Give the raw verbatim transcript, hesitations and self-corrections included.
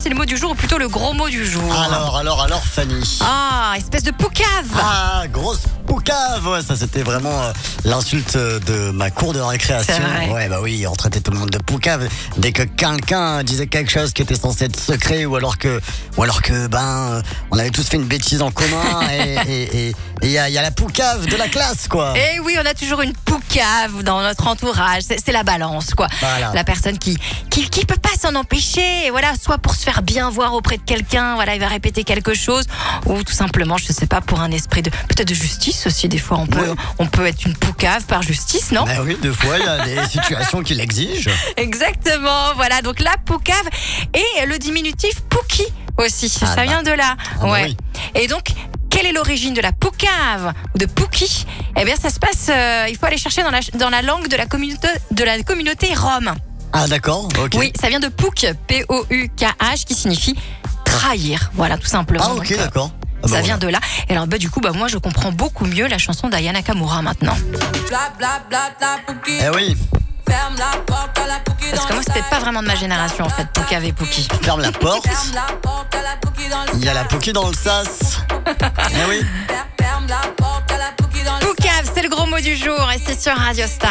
C'est le mot du jour ou plutôt le gros mot du jour. Alors, alors, alors, Fanny. Ah, espèce de poucave. Ah, grosse poucave. Ouais, ça c'était vraiment euh, l'insulte de ma cour de récréation. C'est vrai. Ouais, bah oui, on traitait tout le monde de poucave dès que quelqu'un disait quelque chose qui était censé être secret ou alors que, ou alors que, ben, on avait tous fait une bêtise en commun et il et, et, et y, a, y a la poucave de la classe, quoi. Et oui, on a toujours une poucave dans notre entourage. C'est, c'est la balance, quoi. Voilà. La personne qui, qui, qui peut pas s'en empêcher. Et voilà, soit pour se faire bien voir auprès de quelqu'un, voilà, il va répéter quelque chose, ou tout simplement, je sais pas, pour un esprit de, peut-être de justice aussi. Des fois, on peut, Oui. on peut être une poucave par justice, non? Ben oui, deux fois, il y a des situations qui l'exigent. Exactement, voilà, donc la poucave et le diminutif pouki aussi, Ah ça bah. vient de là. Ah bah ouais. oui. Et donc, quelle est l'origine de la poucave ou de pouki? Eh bien, ça se passe, euh, il faut aller chercher dans la, dans la langue de la communauté, de la communauté rome. Ah, d'accord, ok. Oui, ça vient de pouk, P O U K H, qui signifie trahir, voilà, tout simplement. Ah, ok, Donc, euh, d'accord. Ah, ça bah, vient voilà. de là. Et alors, bah, du coup, bah, moi, je comprends beaucoup mieux la chanson d'Aya Nakamura maintenant. Bla bla bla la Pouki. Eh oui, Ferme la porte à la Pouki dans Parce que moi, le c'était style. pas vraiment de ma génération, en fait, poucave et pouki. ferme la porte. Ferme la porte à la Pouki dans le Il y a la pouki dans le sas. Eh oui. Ferme la porte à la Pouki dans le Poucave, c'est le gros mot du jour et c'est sur Radio Star.